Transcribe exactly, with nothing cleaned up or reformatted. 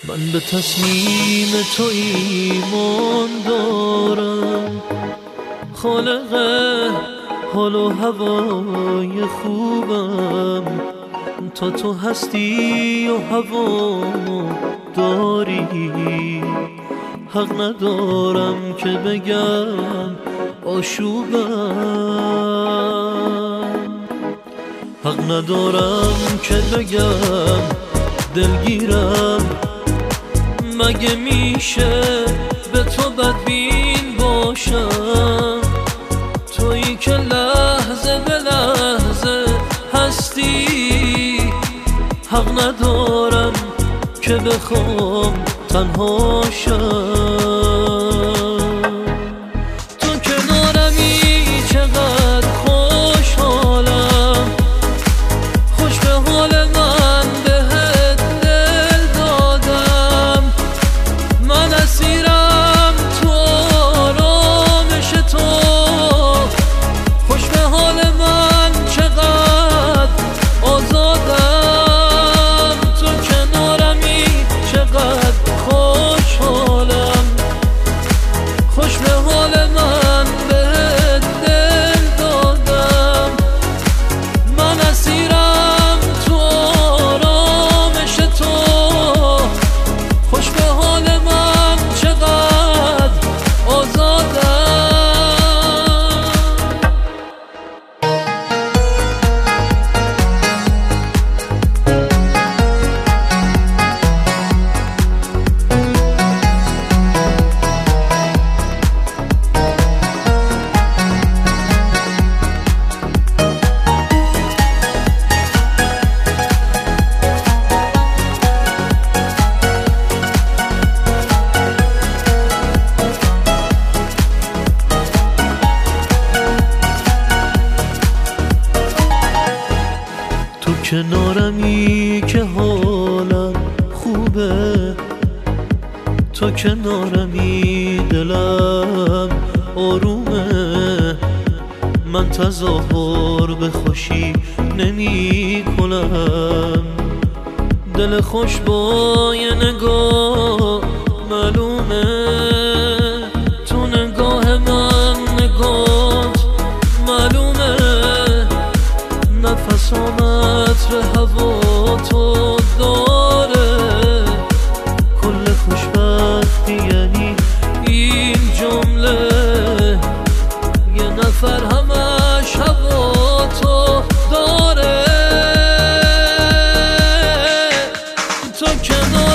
من به تصمیم تو ایمان دارم، خالق حال و هوای خوبم. تا تو هستی و هوامو داری، حق ندارم که بگم آشوبم، حق ندارم که بگم دلگیرم. مگه میشه به تو بدبین باشم؟ تویی که لحظه به لحظه هستی، حق ندارم که بخوام تنها شم. تو کنارمی چقدر خوشحالم، خوش به حال من بهت دل دادم. من اسیرم تو آرامش تو، خوش به حال من چقدر آزادم. تو کنارمی چقدر خوشحالم، خوش به حال من بهت دل دادم. من اسیرم تو آرامش تو، خوش به حال من چقدر آزادم. تو کنارمی که حالم خوبه، تو کنارمی دلم آرومه. من تظاهر به خوشی نمی کنم، دل خوش با یه نگاه معلومه. تو نگاه من نگات معلومه، نفسامت به هوا تو داره. کل خوشبختی یعنی این جمله، یه نفر همش هوا تو داره. تو کنار